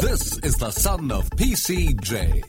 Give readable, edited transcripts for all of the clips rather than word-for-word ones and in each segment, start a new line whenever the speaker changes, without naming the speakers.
This is the son of PCJ.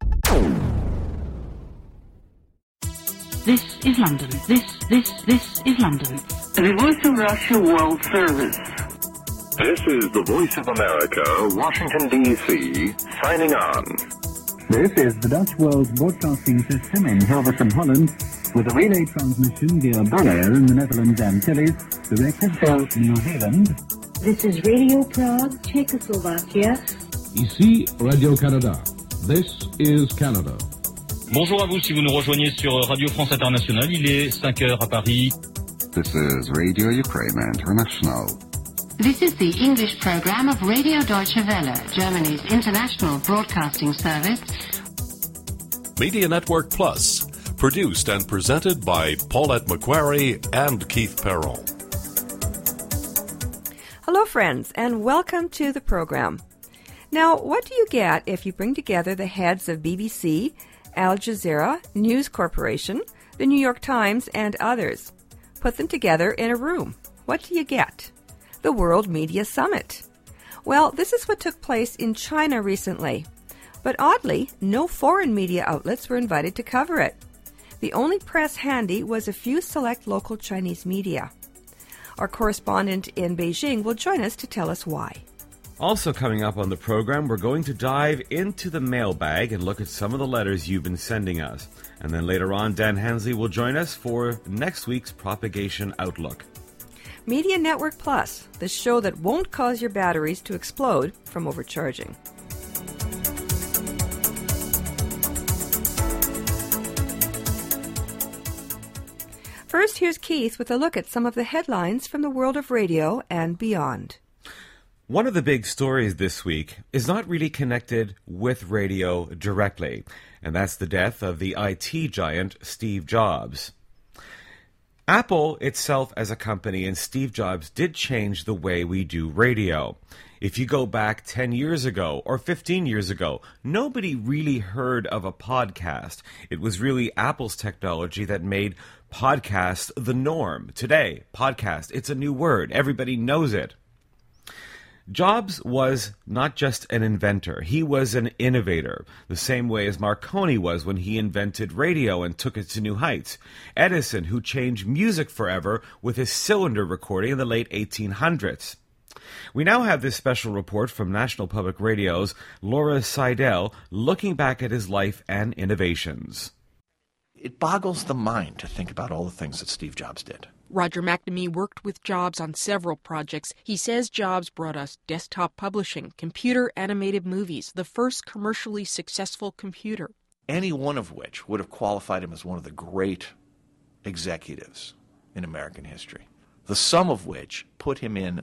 This is London. This is London.
The Voice of Russia World Service.
This is the Voice of America, Washington, D.C., signing on.
This is the Dutch World Broadcasting System in Hilversum, Holland, with a relay transmission via Bonaire in the Netherlands and Antilles, directed from New Zealand.
This is Radio Prague, Czechoslovakia.
Ici Radio-Canada. This is Canada.
Bonjour à vous si vous nous rejoignez sur Radio France Internationale. Il est 5 heures à Paris.
This is Radio Ukraine International.
This is the English program of Radio Deutsche Welle, Germany's international broadcasting service.
Media Network Plus, produced and presented by Paulette McQuarrie and Keith Perron.
Hello, friends, and welcome to the program. Now, what do you get if you bring together the heads of BBC, Al Jazeera, News Corporation, the New York Times, and others? Put them together in a room. What do you get? The World Media Summit. Well, this is what took place in China recently. But oddly, no foreign media outlets were invited to cover it. The only press handy was a few select local Chinese media. Our correspondent in Beijing will join us to tell us why.
Also coming up on the program, we're going to dive into the mailbag and look at some of the letters you've been sending us. And then later on, Dan Hensley will join us for next week's Propagation Outlook.
Media Network Plus, the show that won't cause your batteries to explode from overcharging. First, here's Keith with a look at some of the headlines from the world of radio and beyond.
One of the big stories this week is not really connected with radio directly, and that's the death of the IT giant Steve Jobs. Apple itself as a company and Steve Jobs did change the way we do radio. If you go back 10 years ago or 15 years ago, nobody really heard of a podcast. It was really Apple's technology that made podcast the norm. Today, podcast, it's a new word. Everybody knows it. Jobs was not just an inventor, he was an innovator, the same way as Marconi was when he invented radio and took it to new heights. Edison, who changed music forever with his cylinder recording in the late 1800s. We now have this special report from National Public Radio's Laura Seidel looking back at his life and innovations.
It boggles the mind to think about all the things that Steve Jobs did.
Roger McNamee worked with Jobs on several projects. He says Jobs brought us desktop publishing, computer-animated movies, the first commercially successful computer.
Any one of which would have qualified him as one of the great executives in American history. The sum of which put him in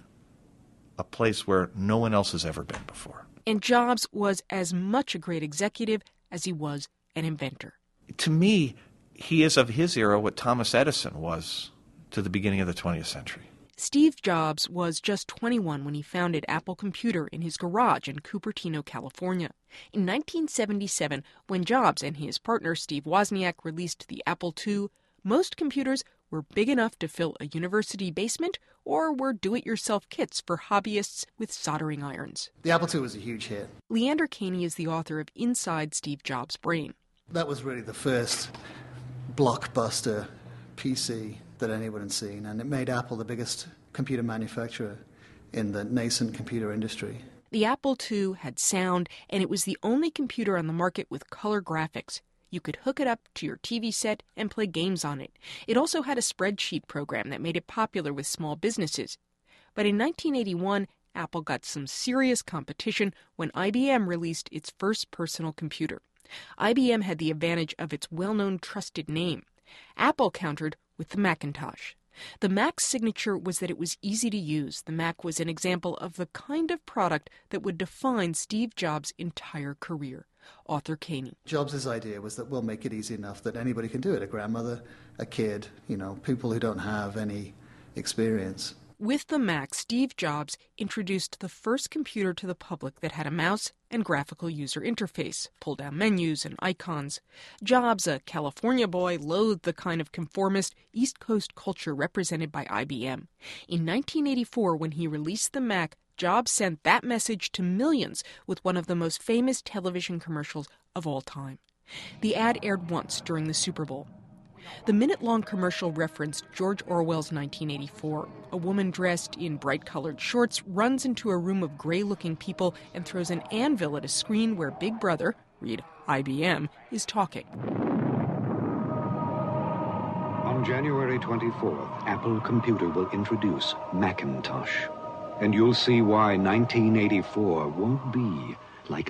a place where no one else has ever been before.
And Jobs was as much a great executive as he was an inventor.
To me, he is of his era what Thomas Edison was to the beginning of the 20th century.
Steve Jobs was just 21 when he founded Apple Computer in his garage in Cupertino, California. In 1977, when Jobs and his partner Steve Wozniak released the Apple II, most computers were big enough to fill a university basement or were do-it-yourself kits for hobbyists with soldering irons.
The Apple II was a huge hit.
Leander Caney is the author of Inside Steve Jobs' Brain.
That was really the first blockbuster PC that anyone had seen, and it made Apple the biggest computer manufacturer in the nascent computer industry.
The Apple II had sound, and it was the only computer on the market with color graphics. You could hook it up to your TV set and play games on it. It also had a spreadsheet program that made it popular with small businesses. But in 1981, Apple got some serious competition when IBM released its first personal computer. IBM had the advantage of its well-known trusted name. Apple countered with the Macintosh. The Mac's signature was that it was easy to use. The Mac was an example of the kind of product that would define Steve Jobs' entire career. Author Caney.
Jobs' idea was that we'll make it easy enough that anybody can do it. A grandmother, a kid, people who don't have any experience.
With the Mac, Steve Jobs introduced the first computer to the public that had a mouse and graphical user interface, pull-down menus and icons. Jobs, a California boy, loathed the kind of conformist East Coast culture represented by IBM. In 1984, when he released the Mac, Jobs sent that message to millions with one of the most famous television commercials of all time. The ad aired once during the Super Bowl. The minute-long commercial referenced George Orwell's 1984. A woman dressed in bright-colored shorts runs into a room of gray-looking people and throws an anvil at a screen where Big Brother, read IBM, is talking.
On January 24th, Apple Computer will introduce Macintosh. And you'll see why 1984 won't be like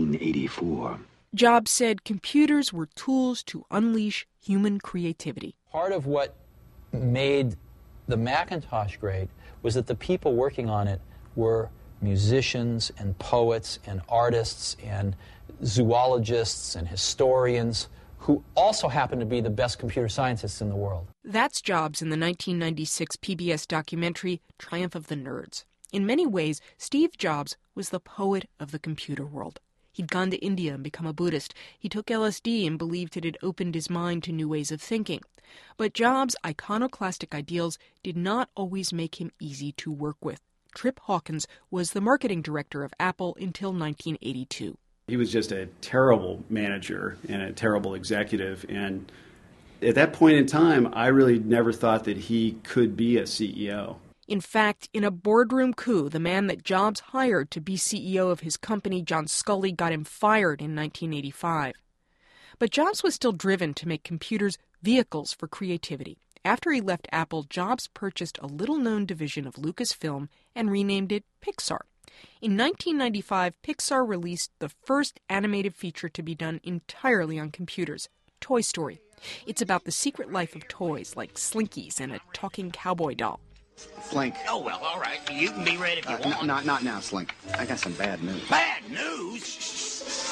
1984.
Jobs said computers were tools to unleash human creativity.
Part of what made the Macintosh great was that the people working on it were musicians and poets and artists and zoologists and historians who also happened to be the best computer scientists in the world.
That's Jobs in the 1996 PBS documentary Triumph of the Nerds. In many ways, Steve Jobs was the poet of the computer world. He'd gone to India and become a Buddhist. He took LSD and believed it had opened his mind to new ways of thinking. But Jobs' iconoclastic ideals did not always make him easy to work with. Trip Hawkins was the marketing director of Apple until 1982.
He was just a terrible manager and a terrible executive. And at that point in time, I really never thought that he could be a CEO.
In fact, in a boardroom coup, the man that Jobs hired to be CEO of his company, John Sculley, got him fired in 1985. But Jobs was still driven to make computers vehicles for creativity. After he left Apple, Jobs purchased a little-known division of Lucasfilm and renamed it Pixar. In 1995, Pixar released the first animated feature to be done entirely on computers, Toy Story. It's about the secret life of toys like Slinkies and a talking cowboy doll.
Slink.
Oh, well, all right. You can be ready if you want.
Not now, Slink. I got some bad news.
Bad news?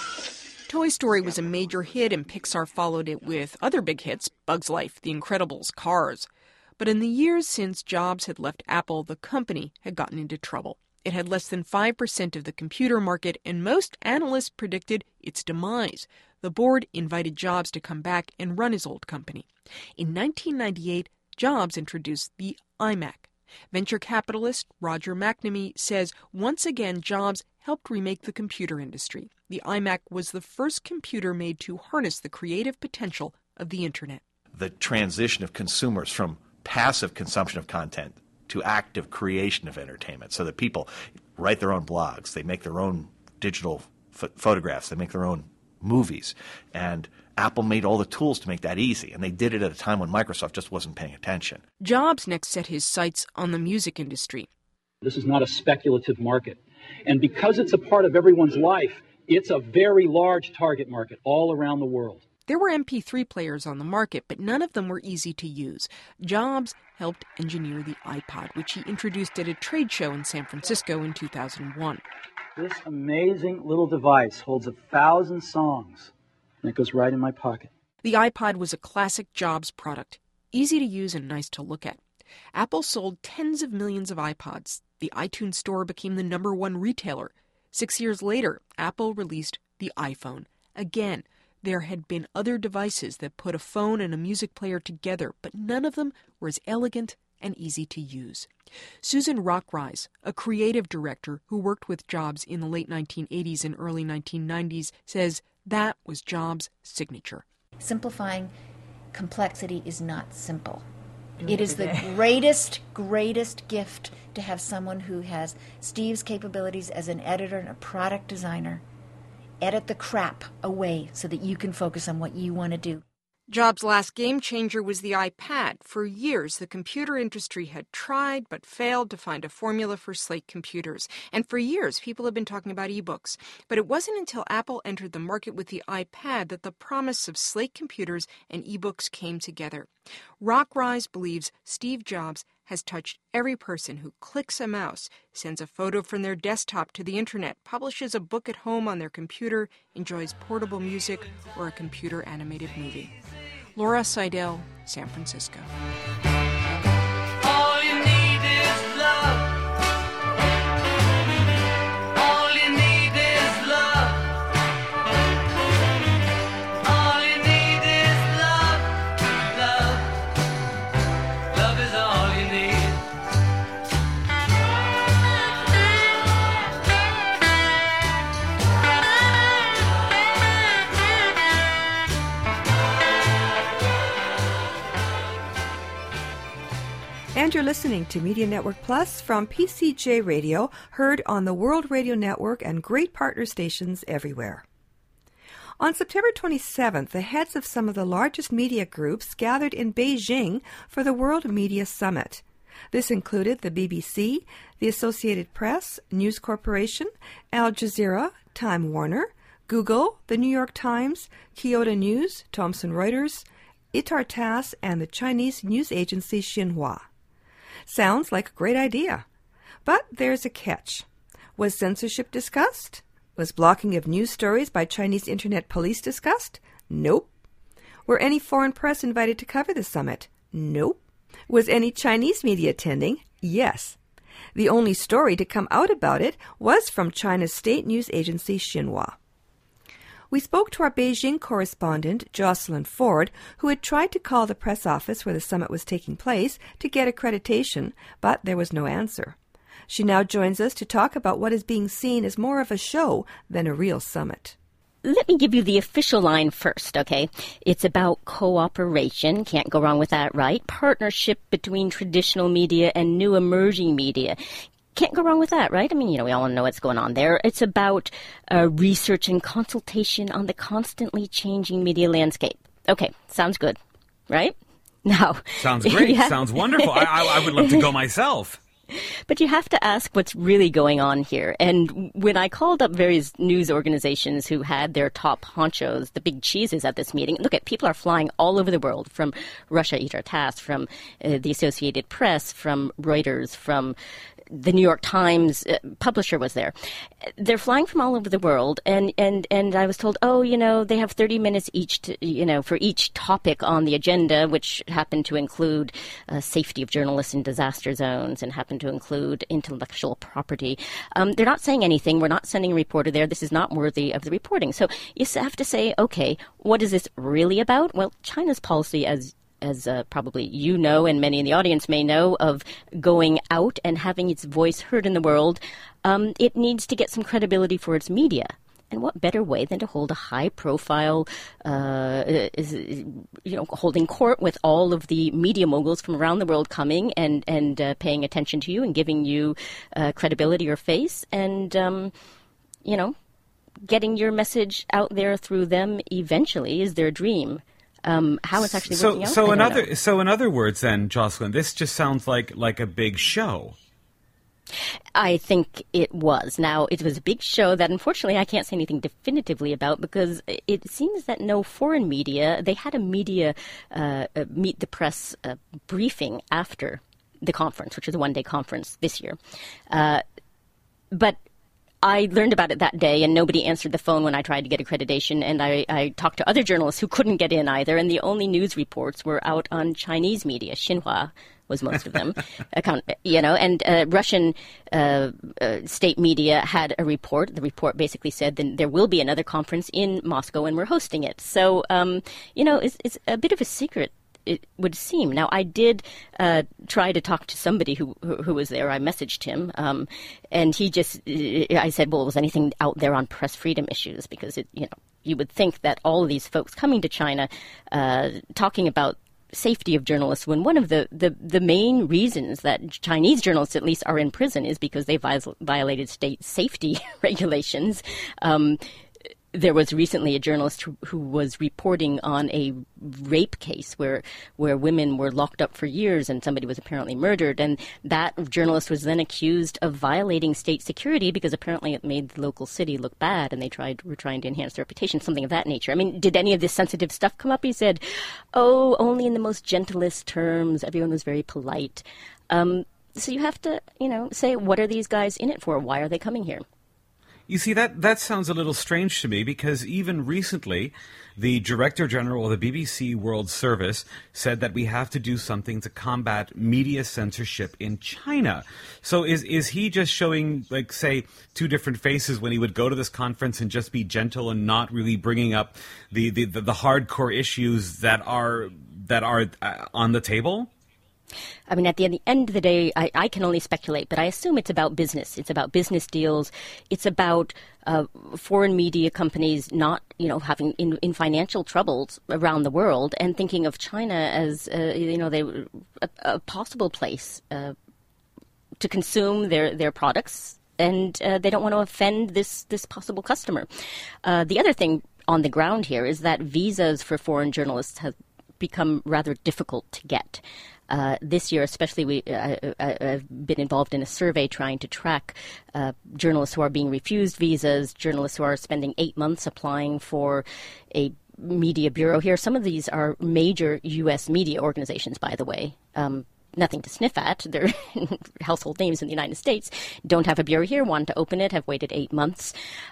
Toy Story was a major hit, and Pixar followed it with other big hits, Bugs Life, The Incredibles, Cars. But in the years since Jobs had left Apple, the company had gotten into trouble. It had less than 5% of the computer market, and most analysts predicted its demise. The board invited Jobs to come back and run his old company. In 1998, Jobs introduced the iMac. Venture capitalist Roger McNamee says once again Jobs helped remake the computer industry. The iMac was the first computer made to harness the creative potential of the Internet.
The transition of consumers from passive consumption of content to active creation of entertainment, so that people write their own blogs, they make their own digital photographs, they make their own movies, and Apple made all the tools to make that easy, and they did it at a time when Microsoft just wasn't paying attention.
Jobs next set his sights on the music industry.
This is not a speculative market. And because it's a part of everyone's life, it's a very large target market all around the world.
There were MP3 players on the market, but none of them were easy to use. Jobs helped engineer the iPod, which he introduced at a trade show in San Francisco in 2001.
This amazing little device holds 1,000 songs. And it goes right in my pocket.
The iPod was a classic Jobs product, easy to use and nice to look at. Apple sold tens of millions of iPods. The iTunes Store became the #1 retailer. 6 years later, Apple released the iPhone. Again, there had been other devices that put a phone and a music player together, but none of them were as elegant and easy to use. Susan Rockrise, a creative director who worked with Jobs in the late 1980s and early 1990s, says that was Jobs' signature.
Simplifying complexity is not simple. It is the greatest gift to have someone who has Steve's capabilities as an editor and a product designer edit the crap away so that you can focus on what you want to do.
Jobs' last game changer was the iPad. For years, the computer industry had tried but failed to find a formula for slate computers. And for years, people have been talking about ebooks. But it wasn't until Apple entered the market with the iPad that the promise of slate computers and ebooks came together. Rockrise believes Steve Jobs has touched every person who clicks a mouse, sends a photo from their desktop to the internet, publishes a book at home on their computer, enjoys portable music, or a computer-animated movie. Laura Seidel, San Francisco.
All you need is love. All you need is love. All you need is love. Love. Love is all you need.
listening to Media Network Plus from PCJ Radio, heard on the World Radio Network and great partner stations everywhere. On September 27th, the heads of some of the largest media groups gathered in Beijing for the World Media Summit. This included the BBC, the Associated Press, News Corporation, Al Jazeera, Time Warner, Google, the New York Times, Kyodo News, Thomson Reuters, Itar-TASS, and the Chinese news agency Xinhua. Sounds like a great idea. But there's a catch. Was censorship discussed? Was blocking of news stories by Chinese internet police discussed? Nope. Were any foreign press invited to cover the summit? Nope. Was any Chinese media attending? Yes. The only story to come out about it was from China's state news agency Xinhua. We spoke to our Beijing correspondent, Jocelyn Ford, who had tried to call the press office where the summit was taking place to get accreditation, but there was no answer. She now joins us to talk about what is being seen as more of a show than a real summit.
Let me give you the official line first, okay? It's about cooperation. Can't go wrong with that, right? Partnership between traditional media and new emerging media. Can't go wrong with that, right? I mean, we all know what's going on there. It's about research and consultation on the constantly changing media landscape. Okay, sounds good, right? Now,
sounds great. Yeah. Sounds wonderful. I would love to go myself.
But you have to ask what's really going on here. And when I called up various news organizations who had their top honchos, the big cheeses at this meeting, look at people are flying all over the world, from Russia, Itar-TASS, from the Associated Press, from Reuters, from the New York Times publisher was there. They're flying from all over the world, and I was told, they have 30 minutes each to, for each topic on the agenda, which happened to include safety of journalists in disaster zones and happened to include intellectual property. They're not saying anything. We're not sending a reporter there. This is not worthy of the reporting. So you have to say, okay, what is this really about? Well, China's policy, as probably you know and many in the audience may know, of going out and having its voice heard in the world, it needs to get some credibility for its media. And what better way than to hold a high-profile, holding court with all of the media moguls from around the world coming and paying attention to you and giving you credibility or face and, getting your message out there through them eventually is their dream. How it's actually working out.
So in other words, then, Jocelyn, this just sounds like a big show.
I think it was. Now, it was a big show that unfortunately I can't say anything definitively about because it seems that no foreign media, they had a media meet the press briefing after the conference, which was a one-day conference this year. But I learned about it that day, and nobody answered the phone when I tried to get accreditation, and I talked to other journalists who couldn't get in either, and the only news reports were out on Chinese media. Xinhua was most of them, and Russian state media had a report. The report basically said that there will be another conference in Moscow, and we're hosting it. So, it's a bit of a secret, it would seem. Now, I did try to talk to somebody who was there. I messaged him, and I said, well, was anything out there on press freedom issues? Because, you would think that all of these folks coming to China talking about safety of journalists, when one of the main reasons that Chinese journalists at least are in prison is because they violated state safety regulations. There was recently a journalist who was reporting on a rape case where women were locked up for years and somebody was apparently murdered. And that journalist was then accused of violating state security because apparently it made the local city look bad and were trying to enhance their reputation, something of that nature. I mean, did any of this sensitive stuff come up? He said, only in the most gentlest terms. Everyone was very polite. So you have to, say, what are these guys in it for? Why are they coming here?
You see, that sounds a little strange to me because even recently, the Director General of the BBC World Service said that we have to do something to combat media censorship in China. So is he just showing, say, two different faces when he would go to this conference and just be gentle and not really bringing up the hardcore issues that are on the table?
I mean, at the end of the day, I can only speculate, but I assume it's about business. It's about business deals. It's about foreign media companies not, having in financial troubles around the world and thinking of China as, a possible place to consume their products, and they don't want to offend this possible customer. The other thing on the ground here is that visas for foreign journalists have become rather difficult to get. This year, especially, I've been involved in a survey trying to track journalists who are being refused visas, journalists who are spending 8 months applying for a media bureau here. Some of these are major U.S. media organizations, by the way. Nothing to sniff at. They're household names in the United States. Don't have a bureau here, want to open it, have waited 8 months.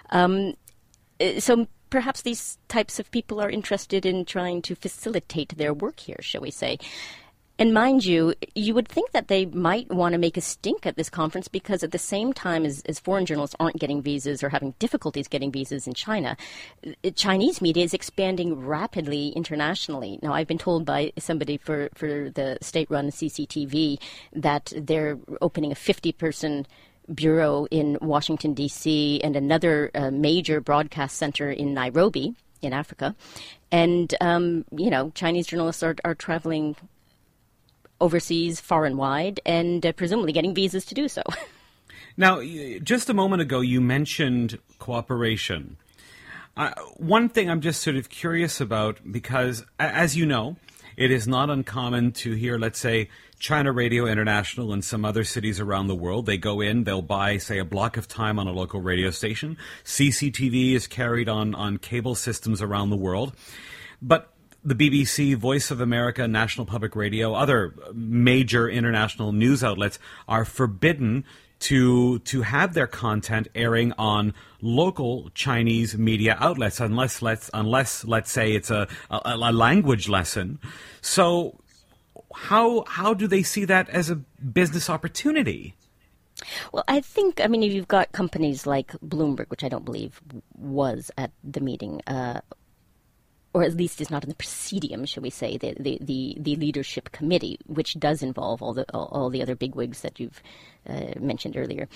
So perhaps these types of people are interested in trying to facilitate their work here, shall we say. And mind you, you would think that they might want to make a stink at this conference because at the same time as foreign journalists aren't getting visas or having difficulties getting visas in China, Chinese media is expanding rapidly internationally. Now, I've been told by somebody for the state-run CCTV that they're opening a 50-person bureau in Washington, D.C., and another major broadcast center in Nairobi in Africa. And, Chinese journalists are traveling overseas, far and wide, and presumably getting visas to do so.
Now, just a moment ago, you mentioned cooperation. One thing I'm just sort of curious about, because, as you know, it is not uncommon to hear, let's say, China Radio International and some other cities around the world. They go in, they'll buy, say, a block of time on a local radio station. CCTV is carried on cable systems around the world. But the BBC, Voice of America, National Public Radio, other major international news outlets are forbidden to have their content airing on local Chinese media outlets unless let's say it's a language lesson. So how do they see that as a business opportunity?
Well, I think, you've got companies like Bloomberg, which I don't believe was at the meeting, or at least is not in the presidium, shall we say, the leadership committee, which does involve all the other bigwigs that you've mentioned earlier.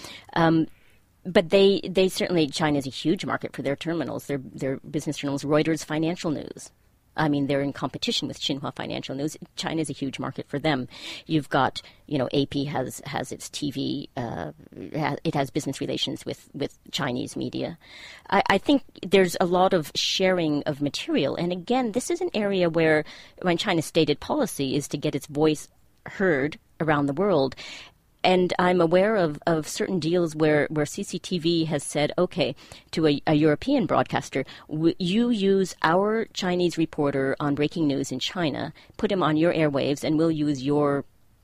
But they certainly, China is a huge market for their terminals, their business journals, Reuters, Financial News. They're in competition with Xinhua Financial News. China is a huge market for them. You've got, AP has its TV. It has business relations with Chinese media. I think there's a lot of sharing of material. And again, this is an area where, when China's stated policy is to get its voice heard around the world. And I'm aware of certain deals where CCTV has said, okay, to a European broadcaster, you use our Chinese reporter on breaking news in China, put him on your airwaves, and we'll use your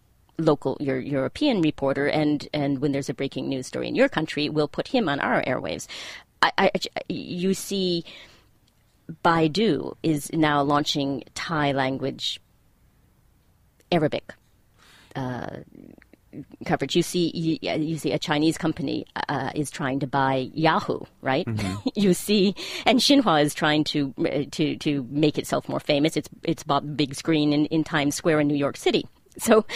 European reporter, and when there's a breaking news story in your country, we'll put him on our airwaves. You see, Baidu is now launching Thai language Arabic coverage. You see a Chinese company is trying to buy Yahoo, right? Mm-hmm. You see, and Xinhua is trying to make itself more famous. It's bought big screen in Times Square in New York City. So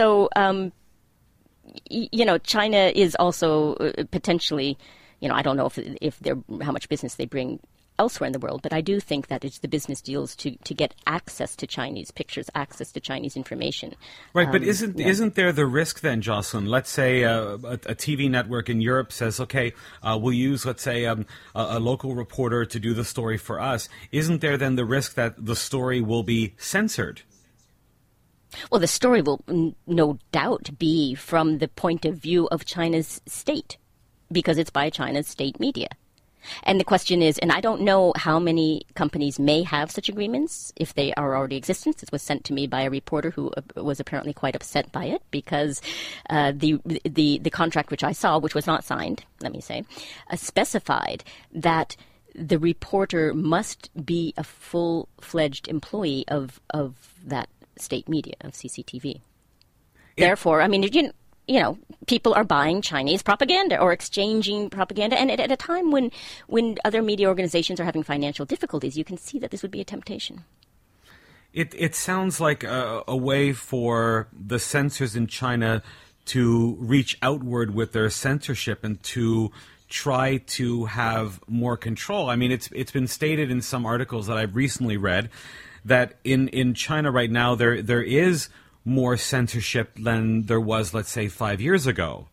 China is also potentially, I don't know if they're how much business they bring elsewhere in the world, but I do think that it's the business deals to get access to Chinese pictures, access to Chinese information.
Right, but isn't there the risk then, Jocelyn? Let's say a TV network in Europe says, okay, we'll use, let's say, a local reporter to do the story for us. Isn't there then the risk that the story will be censored?
Well, the story will no doubt be from the point of view of China's state, because it's by China's state media. And the question is, and I don't know how many companies may have such agreements, if they are already existent. It was sent to me by a reporter who was apparently quite upset by it, because the contract which I saw, which was not signed, let me say, specified that the reporter must be a full-fledged employee of that state media, of CCTV. Therefore, people are buying Chinese propaganda or exchanging propaganda. And at a time when other media organizations are having financial difficulties, you can see that this would be a temptation.
It sounds like a way for the censors in China to reach outward with their censorship and to try to have more control. I mean, it's been stated in some articles that I've recently read that in China right now there is more censorship than there was, let's say, 5 years ago.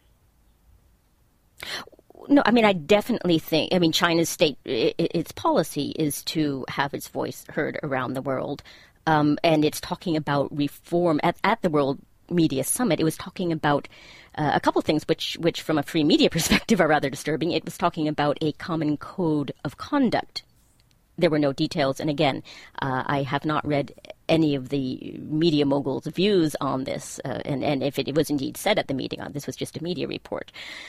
No, I mean, I definitely think, I mean, China's its policy is to have its voice heard around the world. And it's talking about reform at the World Media Summit. It was talking about a couple of things which from a free media perspective are rather disturbing. It was talking about a common code of conduct. There were no details, and again, I have not read any of the media moguls' views on this, and if it was indeed said at the meeting, this was just a media report.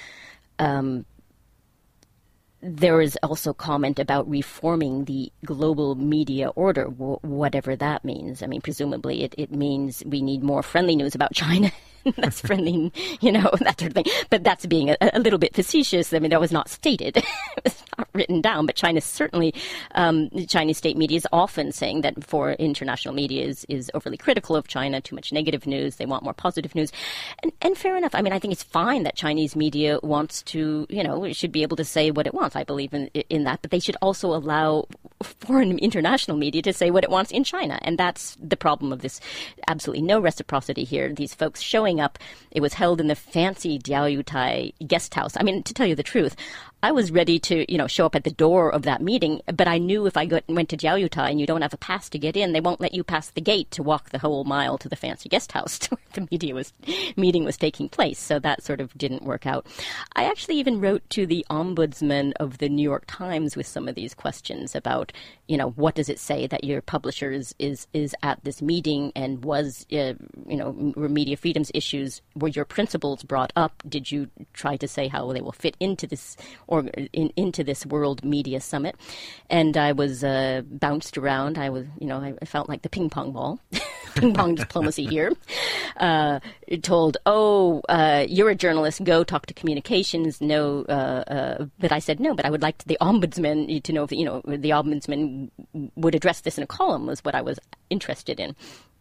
There is also comment about reforming the global media order, whatever that means. I mean, presumably it means we need more friendly news about China, less friendly, that sort of thing. But that's being a little bit facetious. I mean, that was not stated. It was not written down. But China certainly, the Chinese state media is often saying that for international media is overly critical of China, too much negative news. They want more positive news. And fair enough. I mean, I think it's fine that Chinese media wants to, should be able to say what it wants. I believe in that, but they should also allow foreign international media to say what it wants in China. And that's the problem of this. Absolutely no reciprocity here. These folks showing up. It was held in the fancy Diaoyutai guest house. I mean, to tell you the truth, I was ready to, show up at the door of that meeting, but I knew if I went to Diaoyutai and you don't have a pass to get in, they won't let you pass the gate to walk the whole mile to the fancy guest house where the meeting was taking place. So that sort of didn't work out. I actually even wrote to the ombudsman of the New York Times with some of these questions about, what does it say that your publishers is at this meeting, and was, were media freedoms issues, were your principles brought up? Did you try to say how they will fit into this or into this World Media Summit? And I was bounced around. I was, I felt like the ping pong ball, ping pong diplomacy here. Told, you're a journalist, go talk to communications. No, but I said no. But I would like the ombudsman to know if the ombudsman would address this in a column, was what I was interested in.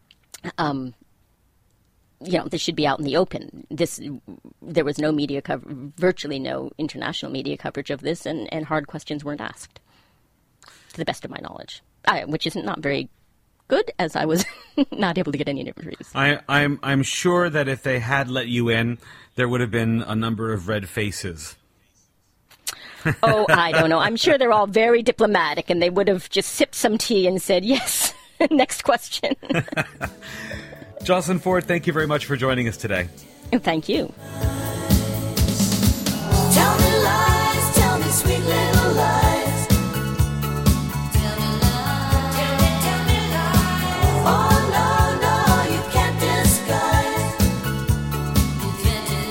This should be out in the open. There was no media virtually no international media coverage of this, and hard questions weren't asked, to the best of my knowledge, which is not very good, as I was not able to get any interviews.
I'm sure that if they had let you in, there would have been a number of red faces.
Oh, I don't know. I'm sure they're all very diplomatic, and they would have just sipped some tea and said, yes, next question.
Jocelyn Ford, thank you very much for joining us today.
And thank you.
Tell me lies, tell me sweet little lies. Tell me lies, tell me lies. Oh no, no, you can't disguise. You can't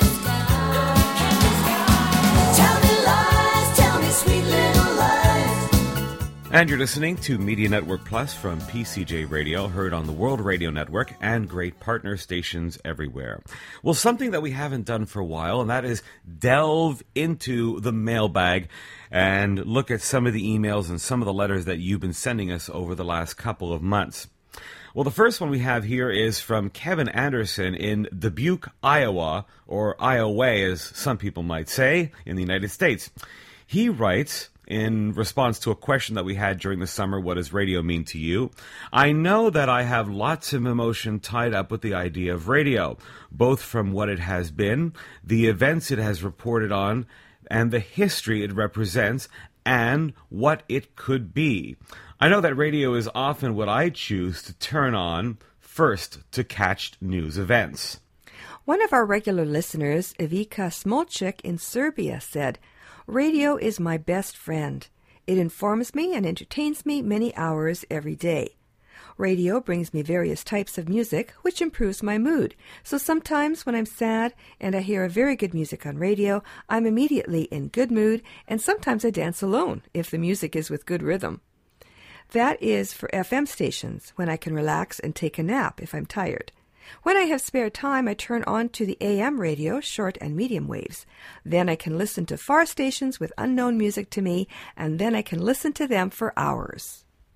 disguise. Tell me lies, tell me sweet little lies.
And you're listening to Media Network Plus from PCJ Radio, heard on the World Radio Network and great partner stations everywhere. Well, something that we haven't done for a while, and that is delve into the mailbag and look at some of the emails and some of the letters that you've been sending us over the last couple of months. Well, the first one we have here is from Kevin Anderson in Dubuque, Iowa, or Iowa, as some people might say, in the United States. He writes, in response to a question that we had during the summer, what does radio mean to you? I know that I have lots of emotion tied up with the idea of radio, both from what it has been, the events it has reported on, and the history it represents, and what it could be. I know that radio is often what I choose to turn on first to catch news events.
One of our regular listeners, Evika Smolchik in Serbia, said, radio is my best friend. It informs me and entertains me many hours every day. Radio brings me various types of music, which improves my mood. So sometimes when I'm sad and I hear a very good music on radio, I'm immediately in good mood, and sometimes I dance alone if the music is with good rhythm. That is for FM stations, when I can relax and take a nap if I'm tired. When I have spare time, I turn on to the AM radio, short and medium waves. Then I can listen to far stations with unknown music to me, and then I can listen to them for hours.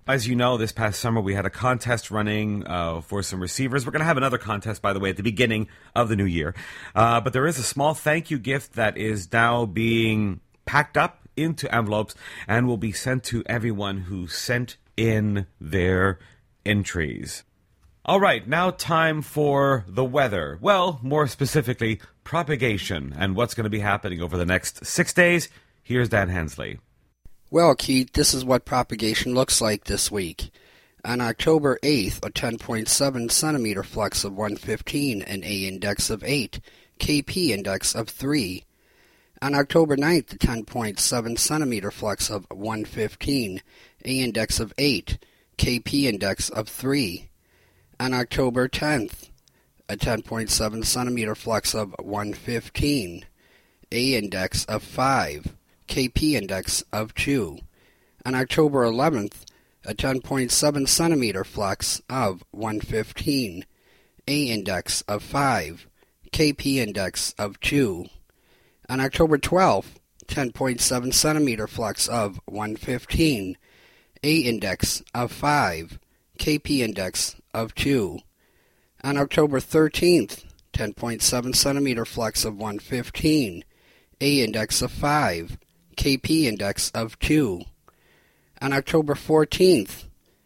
As you know, this past summer we had a contest running for some receivers. We're going to have another contest, by the way, at the beginning of the new year. But there is a small thank you gift that is now being packed up into envelopes and will be sent to everyone who sent in their entries. All right, now time for the weather. Well, more specifically, propagation and what's going to be happening over the next 6 days. Here's Dan Hensley.
Well, Keith, this is what propagation looks like this week. On October 8th, a 10.7 centimeter flux of 115, an A index of 8, KP index of 3. On October 9th, a 10.7 centimeter flux of 115, A index of 8, KP index of 3. On October 10th, a 10.7 centimeter flux of 115, A index of 5, KP index of 2. On October 11th, a 10.7 centimeter flux of 115, A index of 5, KP index of 2. On October 12th, 10.7 centimeter flux of 115, A index of 5, KP index of 2. On October 13th, 10.7 centimeter flux of 115, A index of 5, KP index of 2. On October 14th,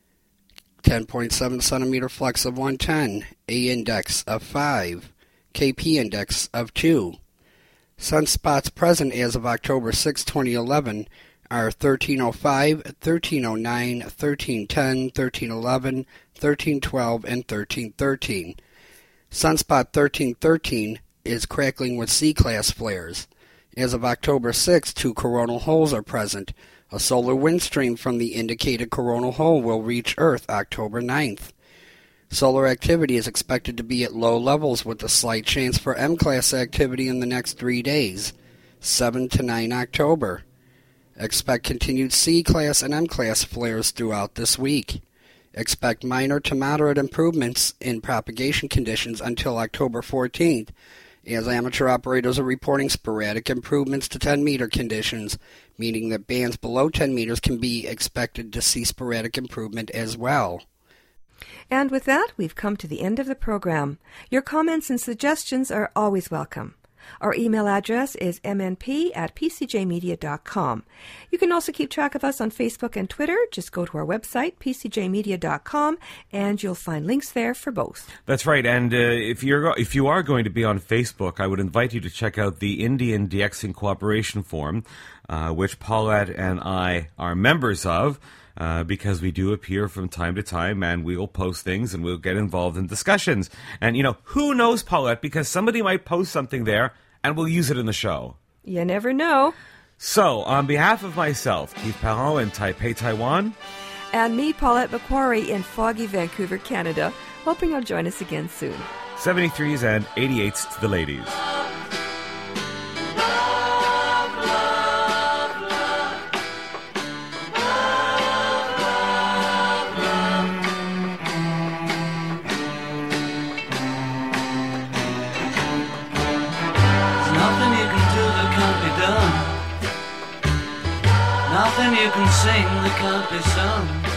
10.7 centimeter flux of 110, A index of 5, KP index of 2. Sunspots present as of October 6, 2011 are 1305, 1309, 1310, 1311, 1312, and 1313. Sunspot 1313 is crackling with C-class flares. As of October 6, 2 coronal holes are present. A solar wind stream from the indicated coronal hole will reach Earth October 9th. Solar activity is expected to be at low levels with a slight chance for M-class activity in the next 3 days, 7 to 9 October. Expect continued C-class and M-class flares throughout this week. Expect minor to moderate improvements in propagation conditions until October 14th, as amateur operators are reporting sporadic improvements to 10-meter conditions, meaning that bands below 10 meters can be expected to see sporadic improvement as well.
And with that, we've come to the end of the program. Your comments and suggestions are always welcome. Our email address is mnp@pcjmedia.com. You can also keep track of us on Facebook and Twitter. Just go to our website, pcjmedia.com, and you'll find links there for both.
That's right, and if you are going to be on Facebook, I would invite you to check out the Indian DXing Cooperation Forum, which Paulette and I are members of. Because we do appear from time to time, and we'll post things and we'll get involved in discussions. And, who knows, Paulette, because somebody might post something there and we'll use it in the show.
You never know.
So, on behalf of myself, Keith Parent in Taipei, Taiwan,
and me, Paulette McQuarrie in foggy Vancouver, Canada, hoping you'll join us again soon.
73s and 88s to the ladies.
Nothing you can sing that can't be sung.